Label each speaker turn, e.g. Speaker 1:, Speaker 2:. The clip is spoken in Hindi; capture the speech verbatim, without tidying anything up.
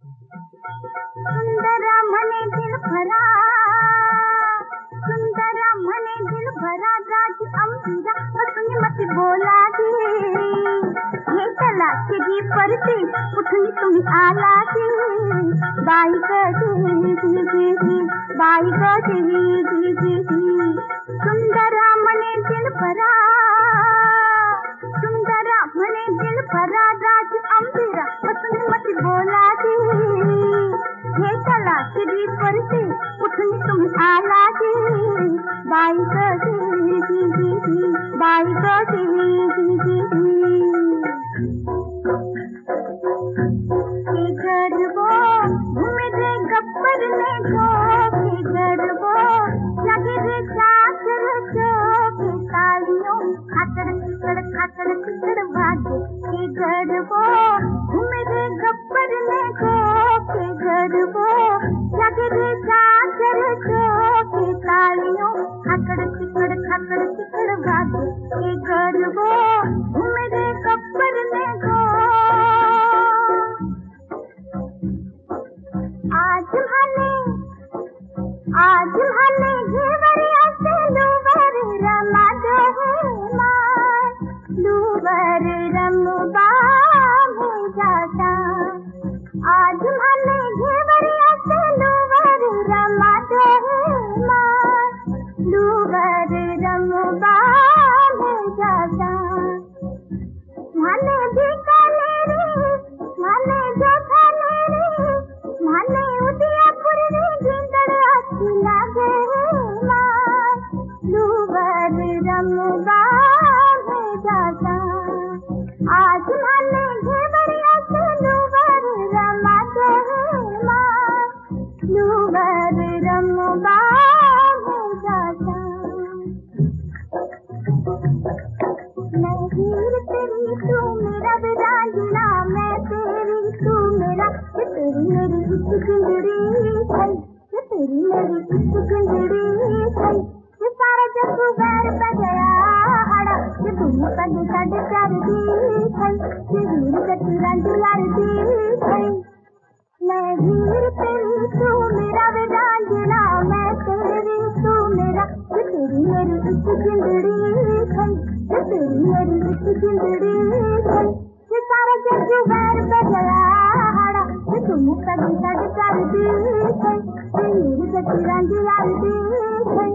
Speaker 1: सुंदरा मने दिल भरा, सुंदरा मने दिल भरा, राज अम्बिरा असुनी मत बोला दी, ये चला तेरी परती उठनी तुम आला दी, बाई गदी दी दी बाई गदी दी दी। सुंदरा मने दिल भरा, सुंदरा मने दिल भरा, राज अम्बिरा असुनी मत बोला दी, ये चला तेरी परती उठनी तुम आला दी, बाई गदी दी दी बाई गदी दी दी। के गरबो घूमे रे गप्पर ने जो, के गरबो लगे रे चादर जो, के तालियों खातर किकड़ खातर किकड़ भागे, के गरबो घूमे रे गप्पर ने जो, के गरबो लगे रे चादर जो, के तालियों खातर किकड़ खातर किकड़ भागे, के गरबो घूमे रे गप्पर ने जो। आज भाले आज भाले घेवरिया से लूवर रमा दो मार, लूवर रमबा में जाता, आज भाले घेवरिया से लूवर रमा दो मार, लूवर रमबा में जाता। माने बीकानेरी माने जोधानेरी माने उदयपुर रे गिंदड़ अच्छी लागे मार, लूवर रमबा में जाता, आज माने घेवरिया से लूवर रमा दो मार, लूवर रमबा में जाता। मैं हीर तेरी तू मेरा विराजना, मैं तेरी तू मेरा, ये तेरी मेरी इश्क जिंदड़ी है, ये तेरी मेरी इश्क जिंदड़ी है, ये सारा जग वैर पे गया हड़ा, ये तुम पग साढ़े चार दी है, ये हीर कटी रंग यार दी है। मैं हीर तेरी तू मेरा विराजना, मैं तेरी तू मेरा, ये तेरी मेरी इश्क जिंदड़ी है, ये तेरी मेरी इश्क जिंदड़ी है, ये सारा जग वैर पे गया हड़ा, ये तुम पग साढ़े चार दी है, ये हीर कटी रंग यार दी है।